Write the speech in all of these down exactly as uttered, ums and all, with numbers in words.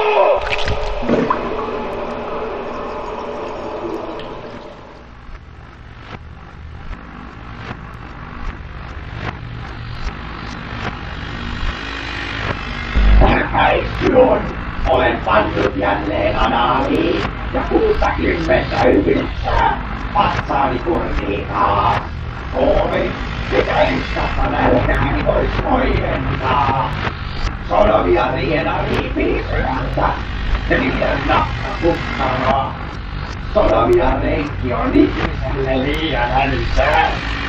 Häistyön, olen pannut jälleen anaaliin ja kuusikymmentä yhdeksää vatsaani kurkii taas. Oi, mikä iskasta nälkääni vois oiventaa. Sonovia riena riipii syöntä, ja niiden nakka kukkaraa. Sonovia reikki on ihmiselle liian älysää.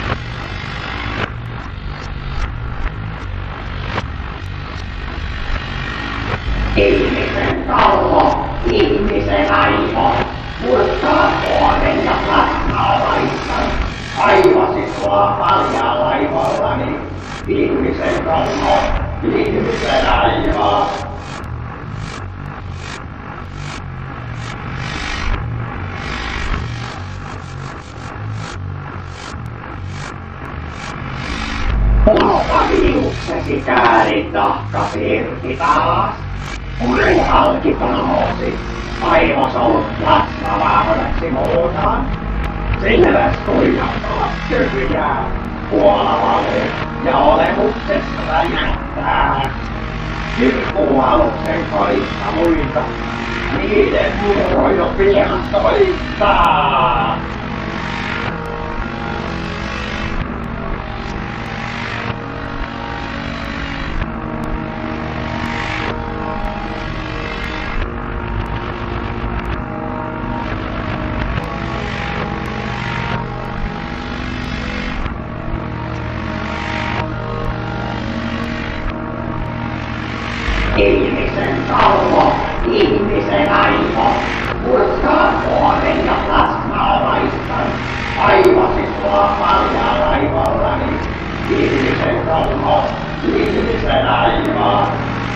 Ihmisen kalvo, ihmisen aivo, murtaa vuoden ja plasmaa laistan. Aivasi sua paljaa laivallani, ihmisen kalvo, ihmisen aivo. Lauta viuksesi käärit nahkas irti taas. Puri halki panosi, aivosolut plasmavaudaksi muutaan. Silmäs tuijottavat tyhjää, kuolavalle ja olemuksesta räjähtää. Kirkkuu aluksen kodista muita, niiden vuoro jo pian soittaa. Ihmisen kalvo, ihmisen aivo, murtaa vuoden ja plasmaa laistan. Aivasi sua paljaa laivallani, ihmisen kalvo, ihmisen aivo.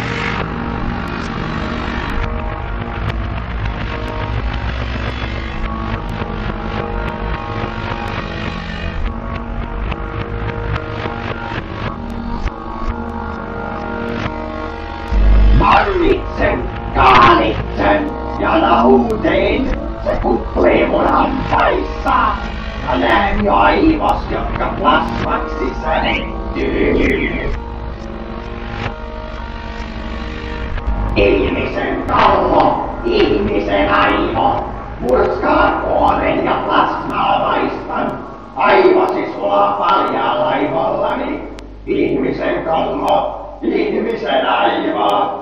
Marmitsen, kaalitsen ja lauteen, se kuplii mun hampaissa. Ja näen jo aivos, jotka plasmaksi sänettyy. Ihmisen kalvo, ihmisen aivo, murskaa vuoden ja plasmaa laistan. Aivasi sulaa paljaa laivallani, ihmisen kalvo, ihmisen aivo.